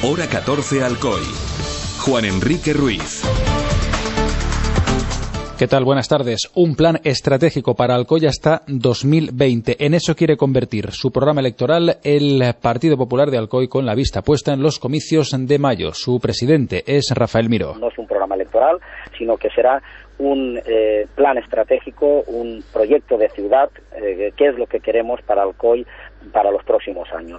Hora 14 Alcoy. Juan Enrique Ruiz. ¿Qué tal? Buenas tardes. Un plan estratégico para Alcoy hasta 2020. En eso quiere convertir su programa electoral el Partido Popular de Alcoy, con la vista puesta en los comicios de mayo. Su presidente es Rafael Miró. No es un programa electoral, sino que será un plan estratégico, un proyecto de ciudad, que es lo que queremos para Alcoy para los próximos años.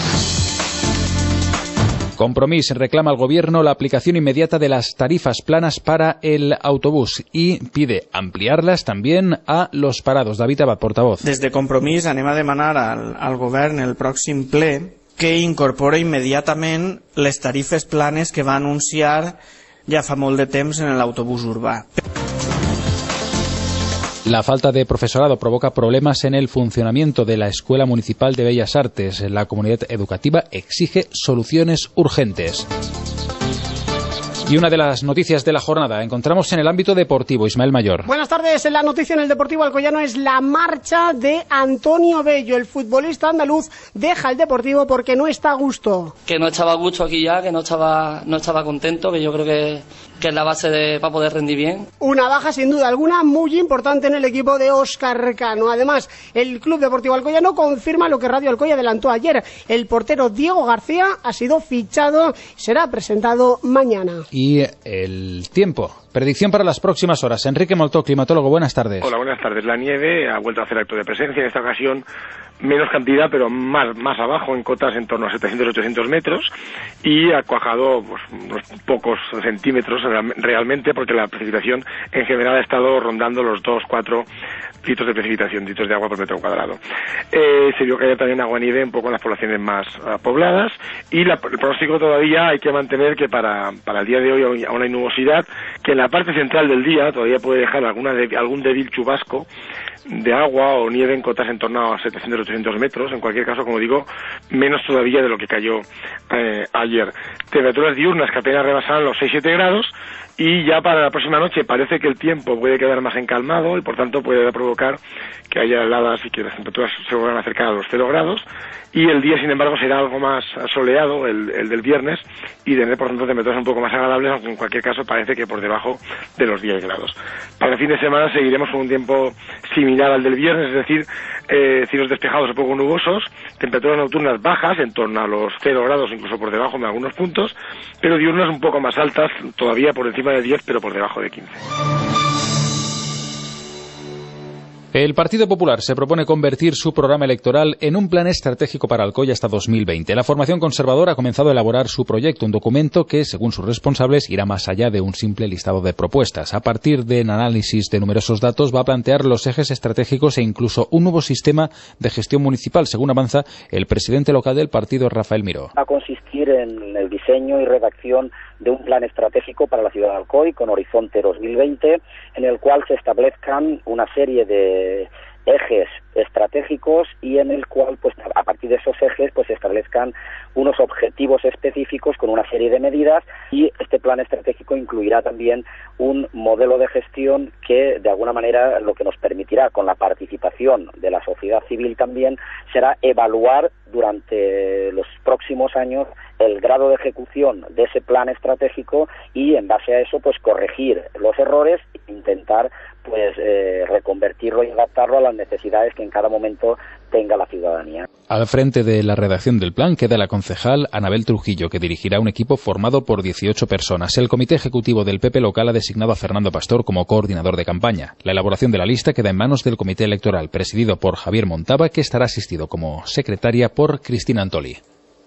Compromís reclama al Gobierno la aplicación inmediata de las tarifas planas para el autobús y pide ampliarlas también a los parados. David Abad, portavoz. Des de Compromís anem a demanar al Govern el pròxim ple que incorpore immediatament les tarifes planes que va anunciar ja fa molt de temps en l'autobús urbà. La falta de profesorado provoca problemas en el funcionamiento de la Escuela Municipal de Bellas Artes. La comunidad educativa exige soluciones urgentes. Y una de las noticias de la jornada encontramos en el ámbito deportivo. Ismael Mayor. Buenas tardes. La noticia en el Deportivo Alcoyano es la marcha de Antonio Bello. El futbolista andaluz deja el Deportivo porque no está a gusto. Que no estaba a gusto aquí ya, que no estaba contento, que yo creo que es la base para poder rendir bien. Una baja sin duda alguna muy importante en el equipo de Óscar Cano. Además, el Club Deportivo Alcoyano confirma lo que Radio Alcoy adelantó ayer. El portero Diego García ha sido fichado y será presentado mañana. Y el tiempo. Predicción para las próximas horas. Enrique Moltó, climatólogo, buenas tardes. Hola, buenas tardes. La nieve ha vuelto a hacer acto de presencia, en esta ocasión menos cantidad, pero más abajo, en cotas en torno a 700-800 metros, y ha cuajado pues, unos pocos centímetros realmente, porque la precipitación en general ha estado rondando los 2-4 litros de precipitación, litros de agua por metro cuadrado. Se vio que hay también agua-nieve un poco en las poblaciones más pobladas, y el pronóstico todavía hay que mantener que para el día de hoy aún hay nubosidad, que en la parte central del día todavía puede dejar algún débil chubasco de agua o nieve en cotas en torno a 700-800 metros. En cualquier caso, como digo, menos todavía de lo que cayó ayer. Temperaturas diurnas que apenas rebasan los 6-7 grados, y ya para la próxima noche parece que el tiempo puede quedar más encalmado y por tanto puede provocar que haya heladas y que las temperaturas se vuelvan a acercar a los 0 grados, y el día sin embargo será algo más soleado, el del viernes, y tendrá por tanto temperaturas un poco más agradables, aunque en cualquier caso parece que por debajo de los 10 grados. Para el fin de semana seguiremos con un tiempo similar al del viernes, es decir, cielos despejados o poco nubosos, temperaturas nocturnas bajas en torno a los 0 grados, incluso por debajo en algunos puntos, pero diurnas un poco más altas, todavía por encima de 10, pero por debajo de 15. El Partido Popular se propone convertir su programa electoral en un plan estratégico para Alcoy hasta 2020. La formación conservadora ha comenzado a elaborar su proyecto, un documento que, según sus responsables, irá más allá de un simple listado de propuestas. A partir del análisis de numerosos datos, va a plantear los ejes estratégicos e incluso un nuevo sistema de gestión municipal, según avanza el presidente local del partido, Rafael Miró. Va a consistir en el diseño y redacción de un plan estratégico para la ciudad de Alcoy con horizonte 2020, en el cual se establezcan una serie de ejes estratégicos y en el cual, pues a partir de esos ejes, pues se establezcan unos objetivos específicos con una serie de medidas, y este plan estratégico incluirá también un modelo de gestión que de alguna manera lo que nos permitirá, con la participación de la sociedad civil también, será evaluar durante los próximos años el grado de ejecución de ese plan estratégico y en base a eso pues corregir los errores e intentar pues reconvertirlo y adaptarlo a las necesidades que en cada momento tenga la ciudadanía. Al frente de la redacción del plan queda la concejal Anabel Trujillo, que dirigirá un equipo formado por 18 personas. El comité ejecutivo del PP local ha designado a Fernando Pastor como coordinador de campaña. La elaboración de la lista queda en manos del comité electoral, presidido por Javier Montava, que estará asistido como secretaria por Cristina Antoli.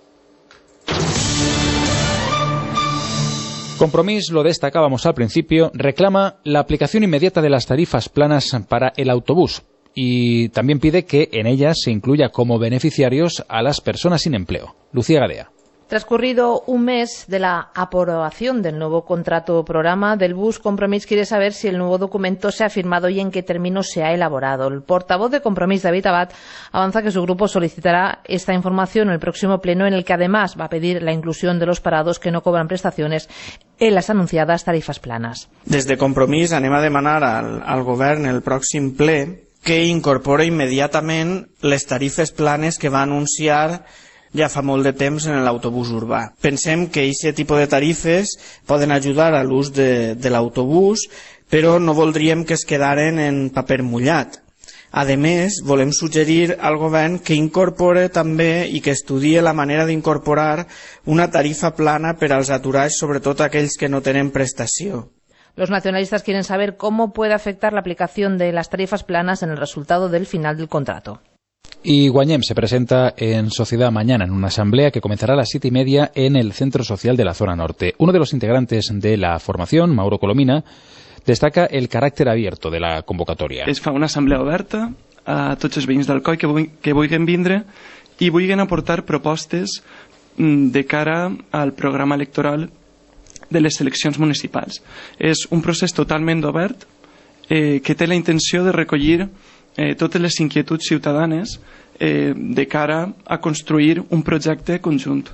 Compromís, lo destacábamos al principio, reclama la aplicación inmediata de las tarifas planas para el autobús y también pide que en ellas se incluya como beneficiarios a las personas sin empleo. Lucía Gadea. Transcurrido un mes de la aprobación del nuevo contrato programa del bus, Compromís quiere saber si el nuevo documento se ha firmado y en qué términos se ha elaborado. El portavoz de Compromís, David Abad, avanza que su grupo solicitará esta información en el próximo pleno, en el que además va a pedir la inclusión de los parados que no cobran prestaciones en las anunciadas tarifas planas. Des de Compromís anem a demanar al Govern el pròxim ple que incorpore immediatament les tarifes planes que va anunciar ja fa molt de temps en l'autobús urbà. Pensem que aquest tipus de tarifes poden ajudar a l'ús de l'autobús, però no voldríem que es quedaren en paper mullat. A més, volem suggerir al govern que incorpore també i que estudie la manera d'incorporar una tarifa plana per als aturats, sobretot aquells que no tenen prestació. Los nacionalistas quieren saber cómo puede afectar la aplicación de las tarifas planas en el resultado del final del contrato. Y Guanyem se presenta en Sociedad mañana en una asamblea que comenzará a las 7:30 en el Centro Social de la Zona Norte. Uno de los integrantes de la formación, Mauro Colomina, destaca el caràcter abierto de la convocatòria. Es fa una assemblea oberta a tots els veïns d'Alcoi que vulguin vindre i vulguin aportar propostes de cara al programa electoral de les eleccions municipals. És un procés totalment obert que té la intenció de recollir totes les inquietuds ciutadanes de cara a construir un projecte conjunt.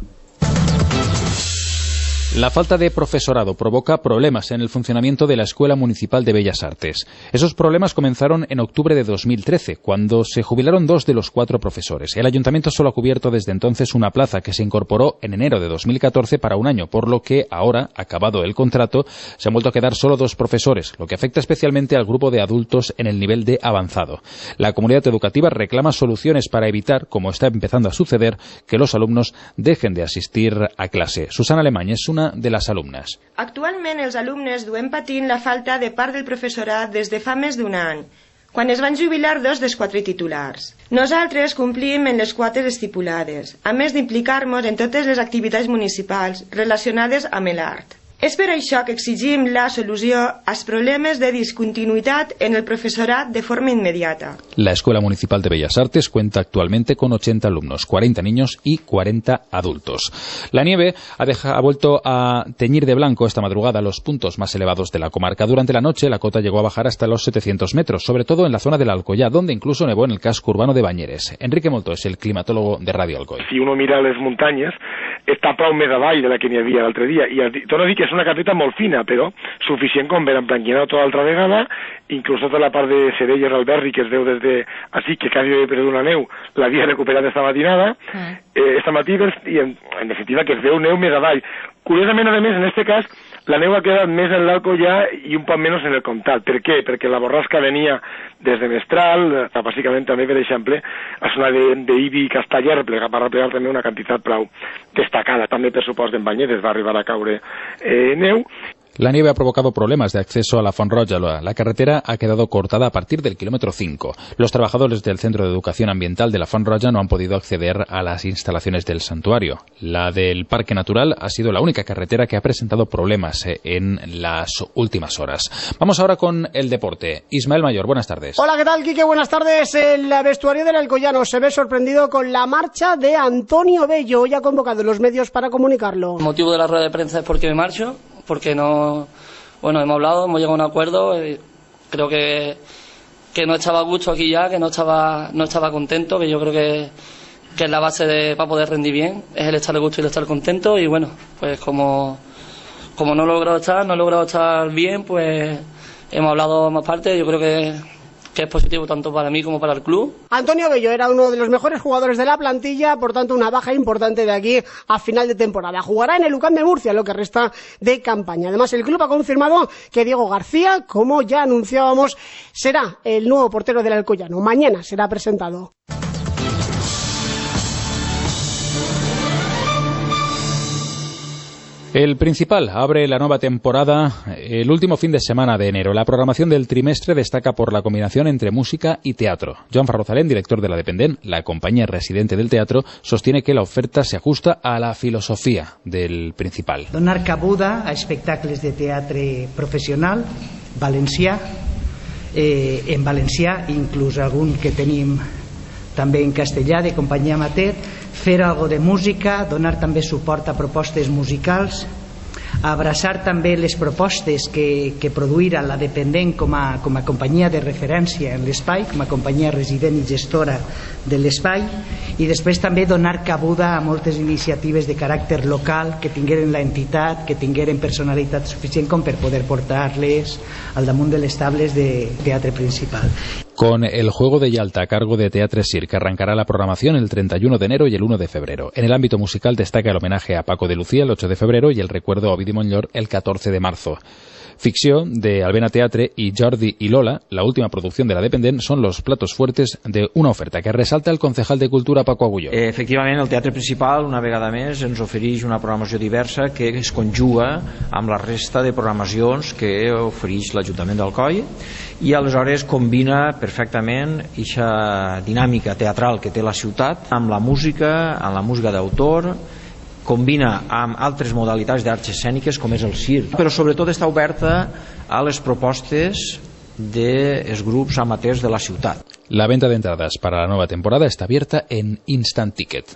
La falta de profesorado provoca problemas en el funcionamiento de la Escuela Municipal de Bellas Artes. Esos problemas comenzaron en octubre de 2013, cuando se jubilaron 2 de los 4 profesores. El ayuntamiento solo ha cubierto desde entonces una plaza que se incorporó en enero de 2014 para un año, por lo que ahora, acabado el contrato, se han vuelto a quedar solo 2 profesores, lo que afecta especialmente al grupo de adultos en el nivel de avanzado. La comunidad educativa reclama soluciones para evitar, como está empezando a suceder, que los alumnos dejen de asistir a clase. Susana Alemany es una de les alumnes. Actualment els alumnes duem patint la falta de part del professorat des de fa més d'un any, quan es van jubilar 2 dels 4 titulars. Nosaltres complim en les quotes estipulades, a més d'implicar-nos en totes les activitats municipals relacionades amb l'art. És per això que exigim la solució als problemes de discontinuïtat en el profesorat de forma inmediata. La Escuela Municipal de Bellas Artes cuenta actualmente con 80 alumnos, 40 niños y 40 adultos. La nieve ha vuelto a teñir de blanco esta madrugada los puntos más elevados de la comarca. Durante la noche la cota llegó a bajar hasta los 700 metros, sobre todo en la zona del Alcoyà, donde incluso nevó en el casco urbano de Banyeres. Enrique Molto es el climatólogo de Radio Alcoi. Si uno mira les muntanyes, està prou més avall de la que n'hi havia l'altre dia, i torno a dir que és una capeta molt fina, però suficient com per emblanquinar tota l'altra vegada, inclús tota la part de Cerelles al Berri, que es veu des de així, que quasi havia perdut la neu, l'havia recuperat esta matinada, esta matí, i en definitiva que es veu neu més avall. Curiosament, a més, en aquest cas, la neu ha quedat més en l'Alcoyà i un poc menys en el Comtal. Per què? Perquè la borrasca venia des de Mestral, bàsicament també, per exemple, a zona d'Ibi i Casteller, va replegar també una quantitat prou destacada. També, per supost, en Banyeres va arribar a caure neu. La nieve ha provocado problemas de acceso a la Font Roja. La carretera ha quedado cortada a partir del kilómetro 5. Los trabajadores del Centro de Educación Ambiental de la Font Roja no han podido acceder a las instalaciones del santuario. La del Parque Natural ha sido la única carretera que ha presentado problemas en las últimas horas. Vamos ahora con el deporte. Ismael Mayor, buenas tardes. Hola, ¿qué tal, Quique? Buenas tardes. El vestuario del Alcoyano se ve sorprendido con la marcha de Antonio Bello. Hoy ha convocado los medios para comunicarlo. El motivo de la rueda de prensa es porque me marcho, porque no, bueno, hemos hablado, hemos llegado a un acuerdo. Creo que no estaba a gusto aquí ya, que no estaba contento, que yo creo que es la base para poder rendir bien, es el estar a gusto y el estar contento. Y bueno, pues como no he logrado estar bien, pues hemos hablado más parte. Yo creo que es positivo tanto para mí como para el club. Antonio Bello era uno de los mejores jugadores de la plantilla, por tanto una baja importante de aquí a final de temporada. Jugará en el UCAM de Murcia lo que resta de campaña. Además, el club ha confirmado que Diego García, como ya anunciábamos, será el nuevo portero del Alcoyano. Mañana será presentado. El Principal abre la nueva temporada el último fin de semana de enero. La programación del trimestre destaca por la combinación entre música y teatro. Joan Farrozalén, director de la Dependent, la compañía residente del teatro, sostiene que la oferta se ajusta a la filosofia del Principal. Donar cabuda a espectacles de teatre professional, valencià, en valencià, inclús algun que tenim també en castellà, de companyia amateur, fer algo de música, donar també suport a propostes musicals, abraçar també les propostes que produirà la Dependent com a companyia de referència en l'espai, com a companyia resident i gestora de l'espai, i després també donar cabuda a moltes iniciatives de caràcter local que tingueren l'entitat, que tingueren personalitat suficient com per poder portar-les al damunt de les tables de teatre principal. Con el Juego de Yalta a cargo de Teatre Circ, que arrancará la programación el 31 de enero y el 1 de febrero. En el ámbito musical destaca el homenaje a Paco de Lucía el 8 de febrero y el recuerdo a Ovidi Montllor el 14 de marzo. Ficció, de Albena Teatre, y Jordi i Lola, la última producción de la Dependent, son los platos fuertes de una oferta que resalta el concejal de Cultura, Paco Agulló. Efectivament, el Teatre Principal, una vegada més, ens ofereix una programació diversa que es conjuga amb la resta de programacions que ofereix l'Ajuntament d'Alcoi i aleshores combina perfectament aquesta dinàmica teatral que té la ciutat amb la música d'autor, combina amb altres modalitats d'arts escèniques com és el circ, però sobretot està oberta a les propostes dels grups amateurs de la ciutat. La venta de entradas para la nueva temporada está abierta en Instant Ticket.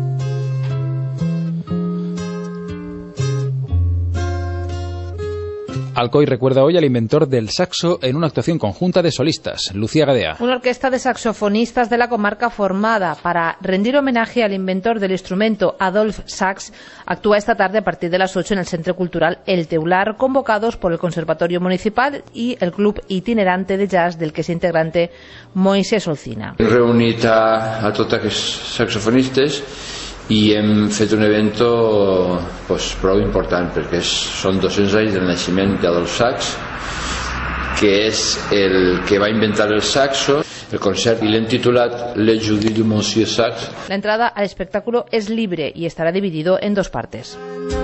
Alcoi recuerda hoy al inventor del saxo en una actuación conjunta de solistas. Lucía Gadea. Una orquesta de saxofonistas de la comarca formada para rendir homenaje al inventor del instrumento Adolf Sax actúa esta tarde a partir de las 8 en el Centre Cultural El Teular, convocados por el Conservatorio Municipal y el Club Itinerante de Jazz del que es integrante Moisés Olcina. Hem reunit a tots aquests saxofonistes i hem fet un evento prou important perquè són 200 anys del naixement d'Adolf Sax, que és el que va inventar el saxo. El concert y l'hem titulat Le Jeudi de Monsieur Sax. La entrada al espectáculo es libre y estará dividido en dos partes.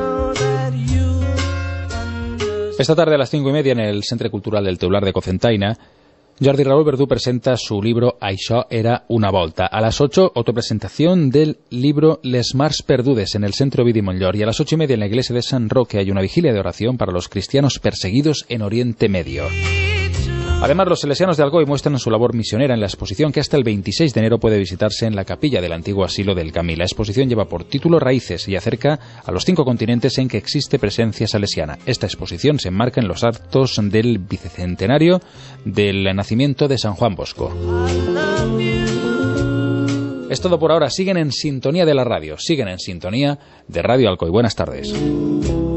Esta tarde a las 5:30 en el Centre Cultural del Teular de Cocentaina, Jordi Raúl Verdú presenta su libro Això era una volta. A las 8, autopresentación del libro Les Mars Perdudes en el Centro Ovidi Montllor, y a las 8:30 en la iglesia de San Roque hay una vigilia de oración para los cristianos perseguidos en Oriente Medio. Además, los salesianos de Alcoi muestran su labor misionera en la exposición que hasta el 26 de enero puede visitarse en la capilla del antiguo asilo del Camí. La exposición lleva por título Raíces y acerca a los 5 continentes en que existe presencia salesiana. Esta exposición se enmarca en los actos del bicentenario del nacimiento de San Juan Bosco. Es todo por ahora. Siguen en sintonía de la radio, siguen en sintonía de Radio Alcoi. Buenas tardes.